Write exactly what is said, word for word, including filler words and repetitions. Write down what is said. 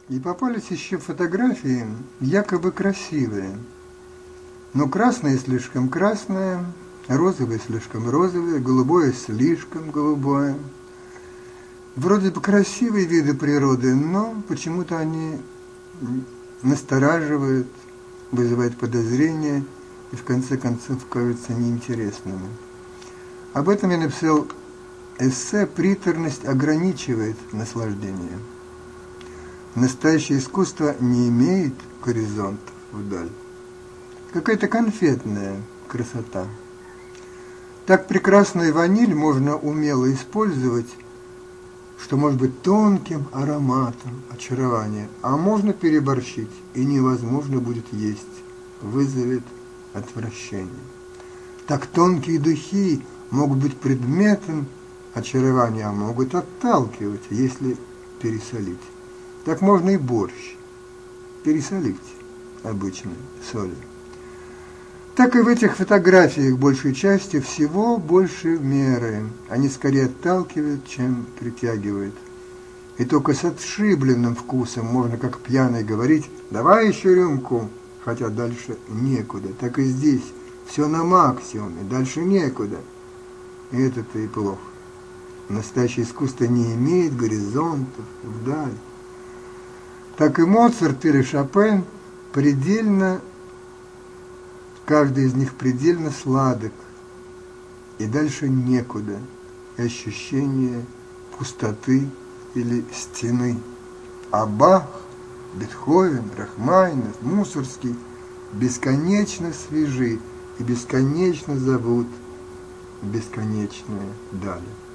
И попались еще фотографии, якобы красивые. Но красное слишком красное, розовое слишком розовое, голубое слишком голубое. Вроде бы красивые виды природы, но почему-то они настораживают, вызывают подозрения и в конце концов кажутся неинтересными. Об этом я написал эссе «Приторность ограничивает наслаждение». Настоящее искусство не имеет горизонтов вдаль. Какая-то конфетная красота. Так прекрасную ваниль можно умело использовать, что может быть тонким ароматом очарования, а можно переборщить, и невозможно будет есть, вызовет отвращение. Так тонкие духи могут быть предметом очарования, а могут отталкивать, если пересолить. Так можно и борщ пересолить обычной солью. Так и в этих фотографиях большей частью всего больше меры. Они скорее отталкивают, чем притягивают. И только с отшибленным вкусом можно, как пьяный, говорить: «Давай еще рюмку», хотя дальше некуда. Так и здесь все на максимуме, дальше некуда. И это-то и плохо. Настоящее искусство не имеет горизонтов вдаль. Так и Моцарт или Шопен предельно, каждый из них предельно сладок, и дальше некуда, и ощущение пустоты или стены. А Бах, Бетховен, Рахманинов, Мусорский бесконечно свежи и бесконечно зовут бесконечное далее.